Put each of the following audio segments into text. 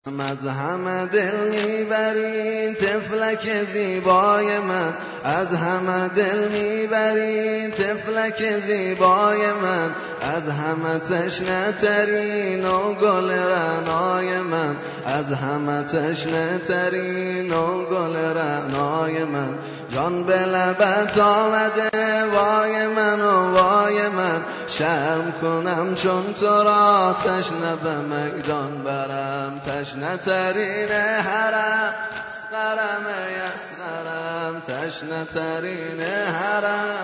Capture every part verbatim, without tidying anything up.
از همه دل میبری طفلک زیبای من، از همه دل میبری طفلک زیبای من، از همه تشنه ترین و گل رعنای من، از همه تشنه ترین و گل رعنای من. جان به لبت آمده وای من و وای من، شرم کنم چون تو را تشنه به میدان برم. تشنه ترین حرم اسقرم ای اسقرم، تشنه ترین حرم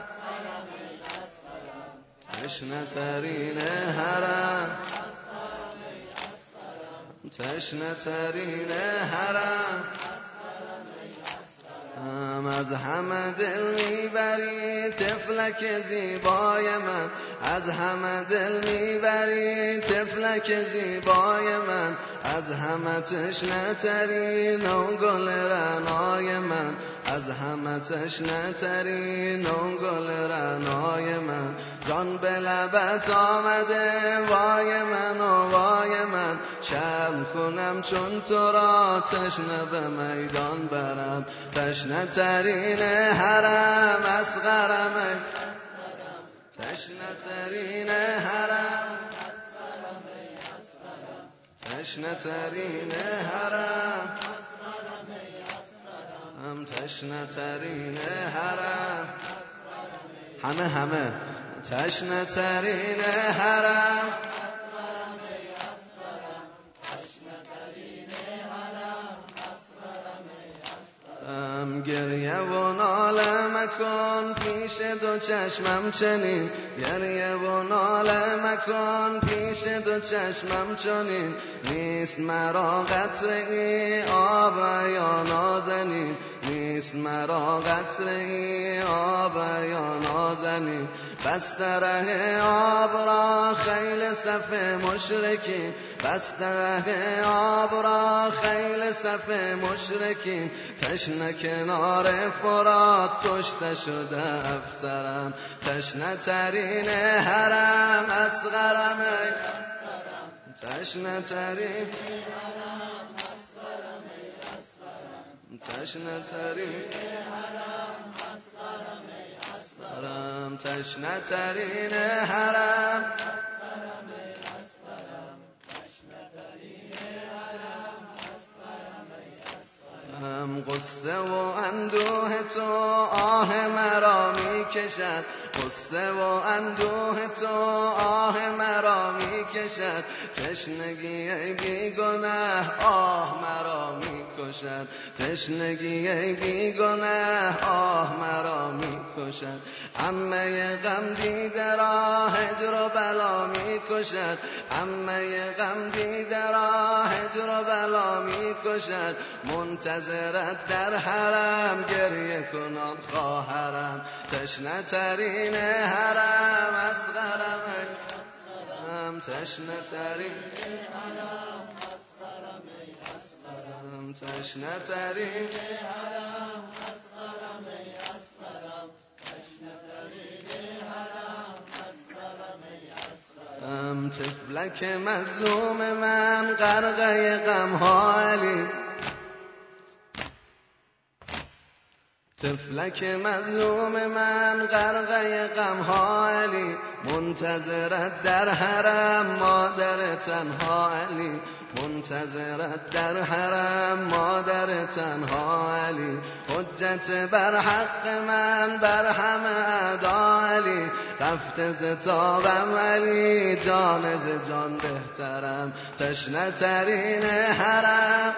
تشنه ترین حرم تشنه ترین حرم. از همه دل میبری طفلک زیبای من، از همه دل میبری طفلک زیبای من، از همه تشنه ترین و گل رعنای من، از همه تشنه ترین و گل رعنای من. جان به لبت آمده وای من و وای من، شرم کنم چون تو را تشنه به میدان برم. تشنه ترین حرم اسقرم ای تشنه ترین حرم تشنه ترین حرم هم تشنه ترین حرم. همه همه تشنه ترین حرم گریه و ناله مکن پیش دو چشمم چنین، گریه و ناله مکن پیش دو چشمم چنین. نیست مرا قطره آب یا نازنین، نیست مرا قطره آب یا نازنین. بسته ره آب را خیل صف مشرکین، بسته ره آب را خیل صف مشرکین. تشنه کنار فرات کشته شده افسرم، تشنه ترین حرم اسقرم ای تشنه ترین تشنه ترین حرم تشنه ترین حرم. قصه و اندوه تو آه مرا می کشد، قصه و اندوه تو آه مرا می کشد. تشنگی ای بی گناه آه مرا می کشد، تشنگی ای بی گناه آه مرا می کشد. همه غم دیده را هجر و بلا می کشد، همه غم دیده را هجر و بلا می کشد. منتظرت در حرم گریه کنان خواهرم، تشنه ترین حرم اسقرم ای اسقرم تشنه ترین حرم اسقرم ای اسقرم تشنه ترین حرم اسقرم ای اسقرم تشنه ترین حرم اسقرم ای اسقرم. طفلک مظلوم من غرقه غم ها علی، طفلک مظلوم من غرقه غم ها علی. منتظرت در حرم مادر تنها علی، منتظرت در حرم مادر تنها علی. حجت بر حق من بر همه اعدا علی، رفته ز تابم علی جان ز جان بهترم. تشنه ترین حرم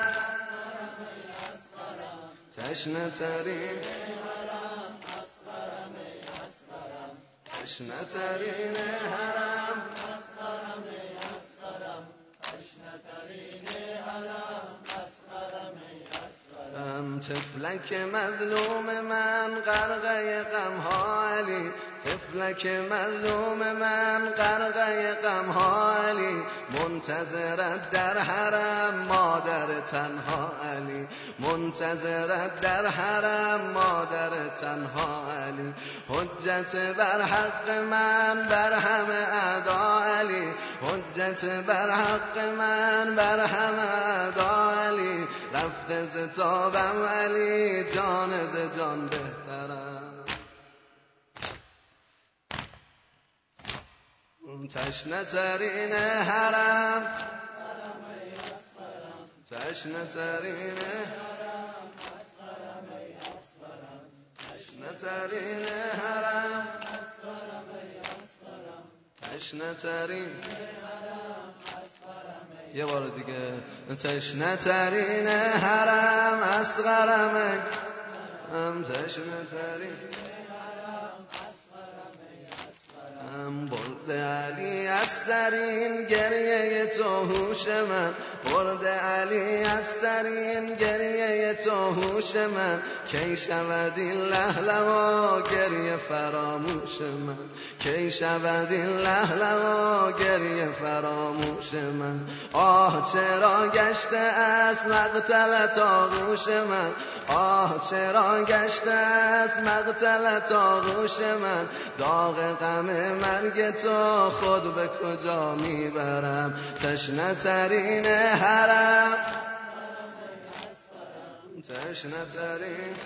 تشنه ترین حرم اسقرم ای اسقرم تشنه ترین حرم اسقرم ای اسقرم تشنه ترین حرم اسقرم ای اسقرم. طفلک مظلوم من غرقه غم ها علی، طفلک مظلوم من غرقه غم ها علی. منتظرت در حرم مادر تنها علی، منتظرت در حرم مادر تنها علی، حجت بر حق من بر همه اعدا علی، حجت بر حق من بر همه اعدا علی، رفته ز تابم علی، جان ز جان بهترم. تشنه ترین حرم، تشنه ترین تشنه ترین حرم، تشنه ترین یه بار دیگه، تشنه ترین حرم اصغرم، هم تشنه ترین هم برد علی از سرین گریه تو هوش من، برد علی از سرین گریه تو هوش من، کی شود این لهلوا گریه فراموش من، کی شود این لهلوا گریه فراموش من. آه چرا گشته از مقتلت آغوش من، آه چرا گشته از مقتلت آغوش من، داغ غم مرگ تو خود به کجا میبرم. تشنه ترین حرم، تشنه ترین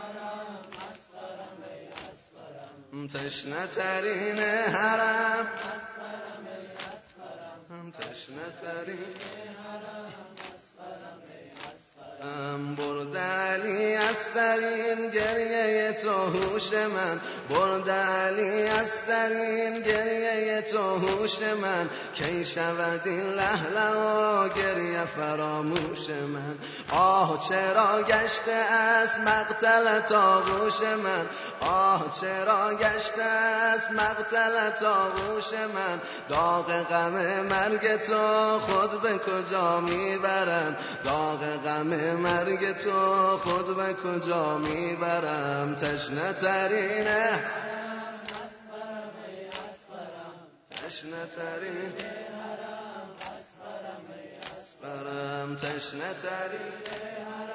تشنه ترین حرم، تشنه ترین برد علی از سرین گریه تو هوش من، برد علی از سرین گریه تو هوش من، کی شود این لهلوا گریه فراموش من. آه چرا گشته از مقتلت آغوش من، آه چرا گشته از مقتلت آغوش من، داغ غم مرگ تو خود به کجا میبرم، داغ غم مرگ تو خود به کجا میبرم. تشنه ترین تشنه ترین اسفرم، تشنه ترین